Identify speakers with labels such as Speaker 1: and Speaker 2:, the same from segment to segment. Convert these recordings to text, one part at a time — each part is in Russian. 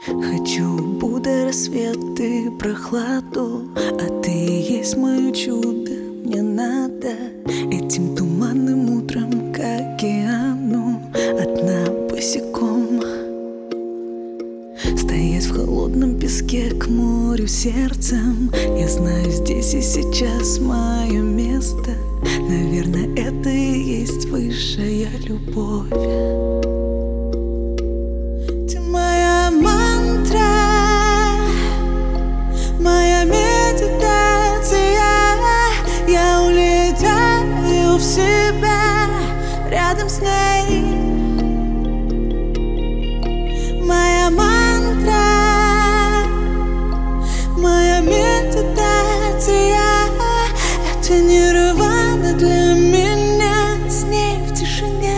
Speaker 1: Хочу Будда, рассвет и прохладу, а ты есть мое чудо. Мне надо этим туманным утром к океану одна босиком стоять в холодном песке к морю сердцем. Я знаю, здесь и сейчас мое место. Наверное, это и есть высшая любовь. Ты моя мантра, моя медитация. Я улетаю в себя рядом с ней. Моя мантра, моя медитация. Это нирвана для меня, с ней в тишине.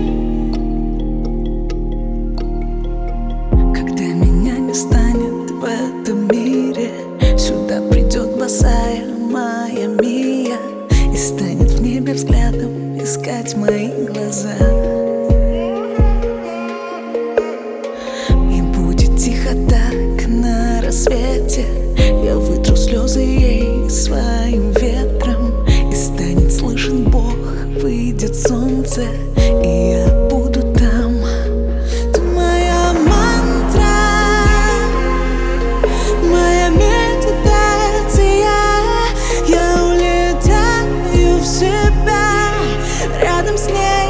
Speaker 1: Когда меня не станет в этом мире, сюда придет босая моя Мия и станет в небе взглядом искать мои глаза. И будет тихо так на рассвете. Я вытру слезы ей своим ветром, и станет слышен Бог, выйдет солнце, и я буду там. Ты моя мантра, моя медитация. Я улетаю в себя рядом с ней.